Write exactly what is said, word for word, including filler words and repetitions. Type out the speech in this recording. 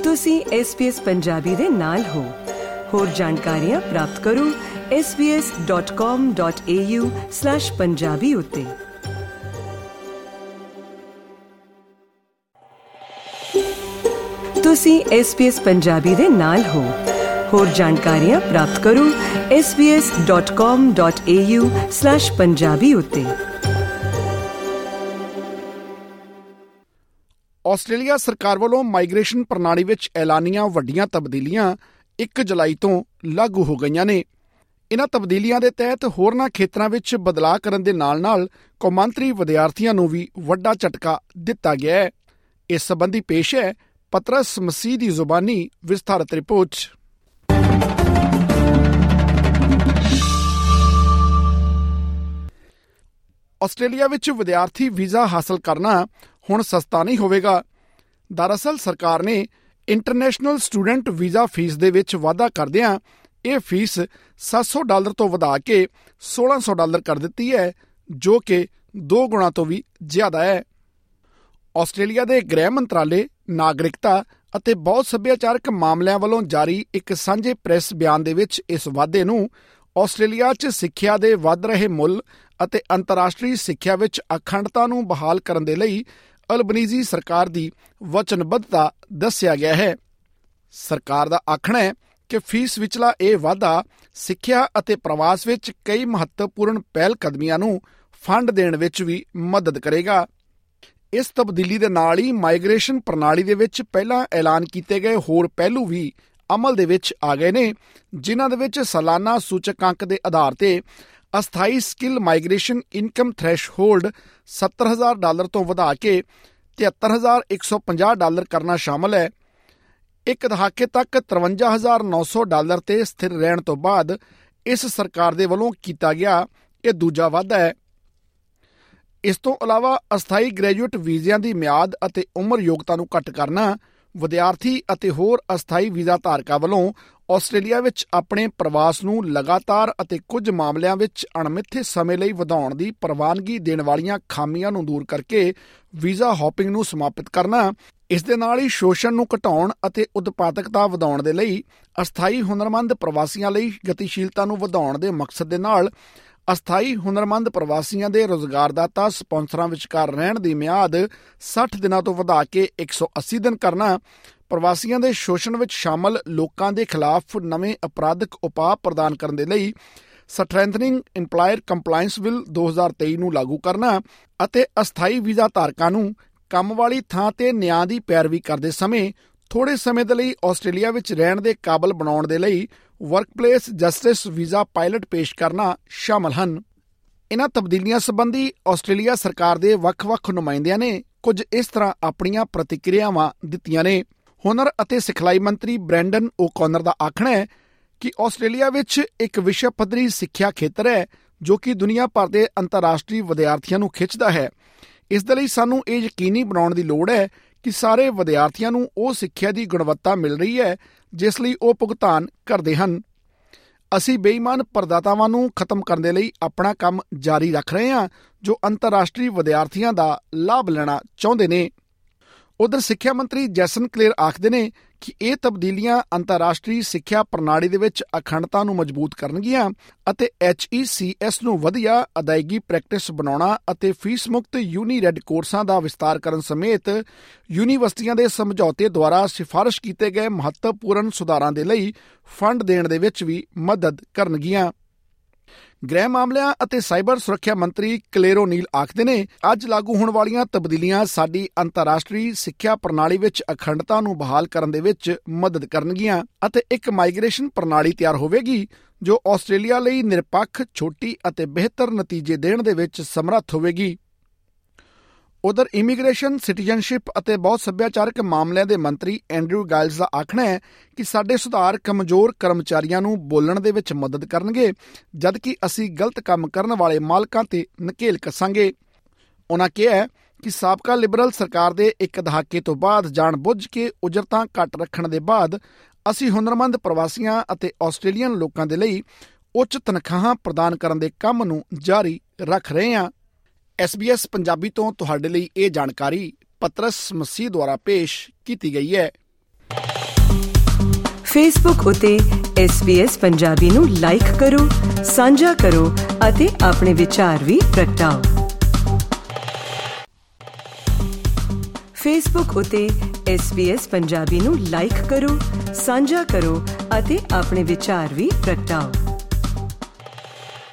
ਤੁਸੀਂ S B S Punjabi ਦੇ ਨਾਲ ਹੋ। ਹੋਰ ਜਾਣਕਾਰੀਆਂ ਪ੍ਰਾਪਤ ਕਰੋ S B S dot com dot A U slash Punjabi ਉੱਤੇ। ਤੁਸੀਂ ਐਸ ਬੀ ਐਸ ਪੰਜਾਬੀ ਦੇ ਨਾਲ ਹੋ। ਹੋਰ ਜਾਣਕਾਰੀਆਂ ਪ੍ਰਾਪਤ ਕਰੋ S B S dot com dot A U slash Punjabi ਉੱਤੇ। ਆਸਟ੍ਰੇਲੀਆ ਸਰਕਾਰ ਵੱਲੋਂ ਮਾਈਗ੍ਰੇਸ਼ਨ ਪ੍ਰਣਾਲੀ ਵਿੱਚ ਐਲਾਨੀਆਂ ਵੱਡੀਆਂ ਤਬਦੀਲੀਆਂ ਇੱਕ ਜੁਲਾਈ ਤੋਂ ਲਾਗੂ ਹੋ ਗਈਆਂ ਨੇ। ਇਨ੍ਹਾਂ ਤਬਦੀਲੀਆਂ ਦੇ ਤਹਿਤ ਹੋਰਨਾਂ ਖੇਤਰਾਂ ਵਿੱਚ ਬਦਲਾਅ ਕਰਨ ਦੇ ਨਾਲ ਨਾਲ ਕੌਮਾਂਤਰੀ ਵਿਦਿਆਰਥੀਆਂ ਨੂੰ ਵੀ ਵੱਡਾ ਝਟਕਾ ਦਿੱਤਾ ਗਿਆ ਹੈ। ਇਸ ਸੰਬੰਧੀ ਪੇਸ਼ ਹੈ ਪਤਰਸ ਮਸੀਹ ਦੀ ਜ਼ੁਬਾਨੀ ਵਿਸਥਾਰਤ ਰਿਪੋਰਟ। ਆਸਟ੍ਰੇਲੀਆ ਵਿੱਚ ਵਿਦਿਆਰਥੀ ਵੀਜ਼ਾ ਹਾਸਲ ਕਰਨਾ ਹੁਣ ਸਸਤਾ ਨਹੀਂ ਹੋਵੇਗਾ। ਦਰਅਸਲ ਸਰਕਾਰ ਨੇ ਇੰਟਰਨੈਸ਼ਨਲ ਸਟੂਡੈਂਟ ਵੀਜ਼ਾ ਫੀਸ ਦੇ ਵਿੱਚ ਵਾਧਾ ਕਰਦਿਆਂ ਇਹ ਫੀਸ ਸੱਤ ਸੌ ਡਾਲਰ ਤੋਂ ਵਧਾ ਕੇ ਸੋਲਾਂ ਸੌ ਡਾਲਰ ਕਰ ਦਿੱਤੀ ਹੈ, ਜੋ ਕਿ ਦੋ ਗੁਣਾ ਤੋਂ ਵੀ ਜ਼ਿਆਦਾ ਹੈ। ਆਸਟ੍ਰੇਲੀਆ ਦੇ ਗ੍ਰਹਿ ਮੰਤਰਾਲੇ, ਨਾਗਰਿਕਤਾ ਅਤੇ ਬਹੁਤ ਸੱਭਿਆਚਾਰਕ ਮਾਮਲਿਆਂ ਵੱਲੋਂ ਜਾਰੀ ਇੱਕ ਸਾਂਝੇ ਪ੍ਰੈਸ ਬਿਆਨ ਦੇ ਵਿੱਚ ਇਸ ਵਾਧੇ ਨੂੰ ਆਸਟ੍ਰੇਲੀਆ 'ਚ ਸਿੱਖਿਆ ਦੇ ਵੱਧ ਰਹੇ ਮੁੱਲ ਅਤੇ ਅੰਤਰਰਾਸ਼ਟਰੀ ਸਿੱਖਿਆ ਵਿੱਚ ਅਖੰਡਤਾ ਨੂੰ ਬਹਾਲ ਕਰਨ ਦੇ ਲਈ ਅਲਬਨੀਜ਼ੀ ਸਰਕਾਰ ਦੀ ਵਚਨਬੱਧਤਾ ਦੱਸਿਆ ਗਿਆ ਹੈ। ਸਰਕਾਰ ਦਾ ਆਖਣਾ ਹੈ ਕਿ ਫੀਸ ਵਿਚਲਾ ਇਹ ਵਾਧਾ ਸਿੱਖਿਆ ਅਤੇ ਪ੍ਰਵਾਸ ਵਿੱਚ ਕਈ ਮਹੱਤਵਪੂਰਨ ਪਹਿਲ ਕਦਮੀਆਂ ਨੂੰ ਫੰਡ ਦੇਣ ਵਿੱਚ ਵੀ ਮਦਦ ਕਰੇਗਾ। ਇਸ ਤਬਦੀਲੀ ਦੇ ਨਾਲ ਹੀ ਮਾਈਗ੍ਰੇਸ਼ਨ ਪ੍ਰਣਾਲੀ ਦੇ ਵਿੱਚ ਪਹਿਲਾਂ ਐਲਾਨ ਕੀਤੇ ਗਏ ਹੋਰ ਪਹਿਲੂ ਵੀ ਅਮਲ ਦੇ ਵਿੱਚ ਆ ਗਏ ਨੇ, ਜਿਨ੍ਹਾਂ ਦੇ ਵਿੱਚ ਸਾਲਾਨਾ ਸੂਚਕਾਂਕ ਦੇ ਆਧਾਰ ਤੇ ਅਸਥਾਈ ਸਕਿੱਲ ਮਾਈਗ੍ਰੇਸ਼ਨ ਇਨਕਮ ਥ੍ਰੈਸ਼ਹੋਲਡ ਸੱਤਰ ਹਜ਼ਾਰ ਡਾਲਰ ਤੋਂ ਵਧਾ ਕੇ ਤਿਹੱਤਰ ਹਜ਼ਾਰ ਇੱਕ ਸੌ ਪੰਜਾਹ ਡਾਲਰ ਕਰਨਾ ਸ਼ਾਮਲ ਹੈ। ਇੱਕ ਦਹਾਕੇ ਤੱਕ ਤਰਵੰਜਾ ਹਜ਼ਾਰ ਨੌ ਸੌ ਡਾਲਰ ਤੇ ਸਥਿਰ ਰਹਿਣ ਤੋਂ ਬਾਅਦ ਇਸ ਸਰਕਾਰ ਦੇ ਵੱਲੋਂ ਕੀਤਾ ਗਿਆ ਇਹ ਦੂਜਾ ਵਾਧਾ ਹੈ। ਇਸ ਤੋਂ ਇਲਾਵਾ ਅਸਥਾਈ ਗ੍ਰੈਜੂਏਟ ਵੀਜ਼ਿਆਂ ਦੀ ਮਿਆਦ ਅਤੇ ਉਮਰ ਯੋਗਤਾ ਨੂੰ ਘੱਟ ਕਰਨਾ, ਵਿਦਿਆਰਥੀ ਅਤੇ ਹੋਰ ਅਸਥਾਈ ਵੀਜ਼ਾ ਧਾਰਕਾਂ ਵੱਲੋਂ ਆਸਟ੍ਰੇਲੀਆ ਵਿੱਚ ਆਪਣੇ ਪ੍ਰਵਾਸ ਨੂੰ ਲਗਾਤਾਰ ਅਤੇ ਕੁਝ ਮਾਮਲਿਆਂ ਵਿੱਚ ਅਣਮਿੱਥੇ ਸਮੇਂ ਲਈ ਵਧਾਉਣ ਦੀ ਪ੍ਰਵਾਨਗੀ ਦੇਣ ਵਾਲੀਆਂ ਖਾਮੀਆਂ ਨੂੰ ਦੂਰ ਕਰਕੇ ਵੀਜ਼ਾ ਹੌਪਿੰਗ ਨੂੰ ਸਮਾਪਤ ਕਰਨਾ, ਇਸ ਦੇ ਨਾਲ ਹੀ ਸ਼ੋਸ਼ਣ ਨੂੰ ਘਟਾਉਣ ਅਤੇ ਉਤਪਾਦਕਤਾ ਵਧਾਉਣ ਦੇ ਲਈ ਅਸਥਾਈ ਹੁਨਰਮੰਦ ਪ੍ਰਵਾਸੀਆਂ ਲਈ ਗਤੀਸ਼ੀਲਤਾ ਨੂੰ ਵਧਾਉਣ ਦੇ ਮਕਸਦ ਦੇ ਨਾਲ ਅਸਥਾਈ ਹੁਨਰਮੰਦ ਪ੍ਰਵਾਸੀਆਂ ਦੇ ਰੁਜ਼ਗਾਰਦਾਤਾ ਸਪਾਂਸਰਾਂ ਵਿਚਕਾਰ ਰਹਿਣ ਦੀ ਮਿਆਦ ਸੱਠ ਦਿਨਾਂ ਤੋਂ ਵਧਾ ਕੇ ਇੱਕ ਸੌ ਅੱਸੀ ਦਿਨ ਕਰਨਾ, ਪ੍ਰਵਾਸੀਆਂ ਦੇ ਸ਼ੋਸ਼ਣ ਵਿੱਚ ਸ਼ਾਮਲ ਲੋਕਾਂ ਦੇ ਖਿਲਾਫ ਨਵੇਂ ਅਪਰਾਧਿਕ ਉਪਾਅ ਪ੍ਰਦਾਨ ਕਰਨ ਦੇ ਲਈ ਸਟਰੈਂਥਨਿੰਗ ਇੰਪਲਾਇਰ ਕੰਪਲਾਇੰਸ ਬਿੱਲ ਦੋ ਹਜ਼ਾਰ ਤੇਈ ਨੂੰ ਲਾਗੂ ਕਰਨਾ ਅਤੇ ਅਸਥਾਈ ਵੀਜ਼ਾ ਧਾਰਕਾਂ ਨੂੰ ਕੰਮ ਵਾਲੀ ਥਾਂ ਤੇ ਨਿਆਂ ਦੀ ਪੈਰਵੀ ਕਰਦੇ ਸਮੇਂ ਥੋੜ੍ਹੇ ਸਮੇਂ ਦੇ ਲਈ ਆਸਟ੍ਰੇਲੀਆ ਵਿੱਚ ਰਹਿਣ ਦੇ ਕਾਬਲ ਬਣਾਉਣ ਦੇ ਲਈ ਵਰਕਪਲੇਸ ਜਸਟਿਸ ਵੀਜ਼ਾ ਪਾਇਲਟ ਪੇਸ਼ ਕਰਨਾ ਸ਼ਾਮਲ ਹਨ। ਇਨ੍ਹਾਂ ਤਬਦੀਲੀਆਂ ਸੰਬੰਧੀ ਆਸਟ੍ਰੇਲੀਆ ਸਰਕਾਰ ਦੇ ਵੱਖ-ਵੱਖ ਨੁਮਾਇੰਦਿਆਂ ਨੇ ਕੁਝ ਇਸ ਤਰ੍ਹਾਂ ਆਪਣੀਆਂ ਪ੍ਰਤੀਕਿਰਿਆਵਾਂ ਦਿੱਤੀਆਂ ਨੇ। ਹੁਨਰ ਅਤੇ ਸਿਖਲਾਈ ਮੰਤਰੀ ਬ੍ਰੈਂਡਨ ਓਕੋਨਰ ਦਾ ਆਖਣਾ ਹੈ ਕਿ ਆਸਟ੍ਰੇਲੀਆ ਵਿੱਚ ਇੱਕ ਵਿਸ਼ਵ ਪੱਧਰੀ ਸਿੱਖਿਆ ਖੇਤਰ ਹੈ ਜੋ ਕਿ ਦੁਨੀਆ ਭਰ ਦੇ ਅੰਤਰਰਾਸ਼ਟਰੀ ਵਿਦਿਆਰਥੀਆਂ ਨੂੰ ਖਿੱਚਦਾ ਹੈ। ਇਸ ਦੇ ਲਈ ਸਾਨੂੰ ਇਹ ਯਕੀਨੀ ਬਣਾਉਣ ਦੀ ਲੋੜ ਹੈ ਕਿ ਸਾਰੇ ਵਿਦਿਆਰਥੀਆਂ ਨੂੰ ਉਹ ਸਿੱਖਿਆ ਦੀ ਗੁਣਵੱਤਾ ਮਿਲ ਰਹੀ ਹੈ ਜਿਸ ਲਈ ਉਹ ਭੁਗਤਾਨ ਕਰਦੇ ਹਨ। ਅਸੀਂ ਬੇਈਮਾਨ ਪ੍ਰਦਾਤਾਵਾਂ ਨੂੰ ਖਤਮ ਕਰਨ ਦੇ ਲਈ ਆਪਣਾ ਕੰਮ ਜਾਰੀ ਰੱਖ ਰਹੇ ਹਾਂ ਜੋ ਅੰਤਰਰਾਸ਼ਟਰੀ ਵਿਦਿਆਰਥੀਆਂ ਦਾ ਲਾਭ ਲੈਣਾ ਚਾਹੁੰਦੇ ਨੇ। ਉਧਰ ਸਿੱਖਿਆ ਮੰਤਰੀ ਜੈਸਨ ਕਲੇਰ ਆਖਦੇ ਨੇ ਕਿ ਇਹ ਤਬਦੀਲੀਆਂ ਅੰਤਰਰਾਸ਼ਟਰੀ ਸਿੱਖਿਆ ਪ੍ਰਣਾਲੀ ਦੇ ਵਿੱਚ ਅਖੰਡਤਾ ਨੂੰ ਮਜ਼ਬੂਤ ਕਰਨਗੀਆਂ ਅਤੇ ਐਚ ਈ ਸੀ ਐਸ ਨੂੰ ਵਧੀਆ ਅਦਾਇਗੀ ਪ੍ਰੈਕਟਿਸ ਬਣਾਉਣਾ ਅਤੇ ਫੀਸ ਮੁਕਤ ਯੂਨੀ ਰੈੱਡ ਕੋਰਸਾਂ ਦਾ ਵਿਸਤਾਰ ਕਰਨ ਸਮੇਤ ਯੂਨੀਵਰਸਿਟੀਆਂ ਦੇ ਸਮਝੌਤੇ ਦੁਆਰਾ ਸਿਫਾਰਸ਼ ਕੀਤੇ ਗਏ ਮਹੱਤਵਪੂਰਨ ਸੁਧਾਰਾਂ ਦੇ ਲਈ ਫੰਡ ਦੇਣ ਦੇ ਵਿੱਚ ਵੀ ਮਦਦ ਕਰਨਗੀਆਂ। ਗ੍ਰਹਿ ਮਾਮਲਿਆਂ ਅਤੇ ਸਾਈਬਰ ਸੁਰੱਖਿਆ ਮੰਤਰੀ ਕਲੇਰੋ ਨੀਲ ਆਖਦੇ ਨੇ, ਅੱਜ ਲਾਗੂ ਹੋਣ ਵਾਲੀਆਂ ਤਬਦੀਲੀਆਂ ਸਾਡੀ ਅੰਤਰਰਾਸ਼ਟਰੀ ਸਿੱਖਿਆ ਪ੍ਰਣਾਲੀ ਵਿੱਚ ਅਖੰਡਤਾ ਨੂੰ ਬਹਾਲ ਕਰਨ ਦੇ ਵਿੱਚ ਮਦਦ ਕਰਨਗੀਆਂ ਅਤੇ ਇੱਕ ਮਾਈਗ੍ਰੇਸ਼ਨ ਪ੍ਰਣਾਲੀ ਤਿਆਰ ਹੋਵੇਗੀ ਜੋ ਆਸਟ੍ਰੇਲੀਆ ਲਈ ਨਿਰਪੱਖ, ਛੋਟੀ ਅਤੇ ਬਿਹਤਰ ਨਤੀਜੇ ਦੇਣ ਦੇ ਵਿੱਚ ਸਮਰੱਥ ਹੋਵੇਗੀ। ਉਧਰ ਇਮੀਗ੍ਰੇਸ਼ਨ, ਸਿਟੀਜ਼ਨਸ਼ਿਪ ਅਤੇ ਬਹੁਤ ਸੱਭਿਆਚਾਰਕ ਮਾਮਲਿਆਂ ਦੇ ਮੰਤਰੀ ਐਂਡਰਿਊ ਗਾਇਲਜ਼ ਦਾ ਆਖਣਾ ਹੈ ਕਿ ਸਾਡੇ ਸੁਧਾਰ ਕਮਜ਼ੋਰ ਕਰਮਚਾਰੀਆਂ ਨੂੰ ਬੋਲਣ ਦੇ ਵਿੱਚ ਮਦਦ ਕਰਨਗੇ, ਜਦਕਿ ਅਸੀਂ ਗਲਤ ਕੰਮ ਕਰਨ ਵਾਲੇ ਮਾਲਕਾਂ ਤੇ ਨਕੇਲ ਕੱਸਾਂਗੇ। ਉਨ੍ਹਾਂ ਕਿਹਾ ਕਿ ਸਾਬਕਾ ਲਿਬਰਲ ਸਰਕਾਰ ਦੇ ਇੱਕ ਦਹਾਕੇ ਤੋਂ ਬਾਅਦ ਜਾਣ-ਬੁੱਝ ਕੇ ਉਜਰਤਾਂ ਘੱਟ ਰੱਖਣ ਦੇ ਬਾਅਦ ਅਸੀਂ ਹੁਨਰਮੰਦ ਪ੍ਰਵਾਸੀਆਂ ਅਤੇ ਆਸਟ੍ਰੇਲੀਅਨ ਲੋਕਾਂ ਦੇ ਲਈ ਉੱਚ ਤਨਖਾਹਾਂ ਪ੍ਰਦਾਨ ਕਰਨ ਦੇ ਕੰਮ ਨੂੰ ਜਾਰੀ ਰੱਖ ਰਹੇ ਹਾਂ। ਐਸ ਬੀ ਐਸ ਪੰਜਾਬੀ ਤੋਂ ਤੁਹਾਡੇ ਲਈ ਇਹ ਜਾਣਕਾਰੀ ਪਤਰਸ ਮਸੀਹ ਦੁਆਰਾ ਪੇਸ਼ ਕੀਤੀ ਗਈ ਹੈ। ਫੇਸਬੁੱਕ ਉਤੇ ਐਸ ਬੀ ਐਸ ਪੰਜਾਬੀ ਨੂੰ ਲਾਈਕ ਕਰੋ, ਸਾਂਝਾ ਕਰੋ ਅਤੇ ਆਪਣੇ ਵਿਚਾਰ ਵੀ ਪ੍ਰਗਟਾਓ। ਫੇਸਬੁੱਕ ਉਤੇ ਐਸ ਬੀ ਐਸ ਪੰਜਾਬੀ ਨੂੰ ਲਾਈਕ ਕਰੋ, ਸਾਂਝਾ ਕਰੋ ਅਤੇ ਆਪਣੇ ਵਿਚਾਰ ਵੀ ਪ੍ਰਗਟਾਓ।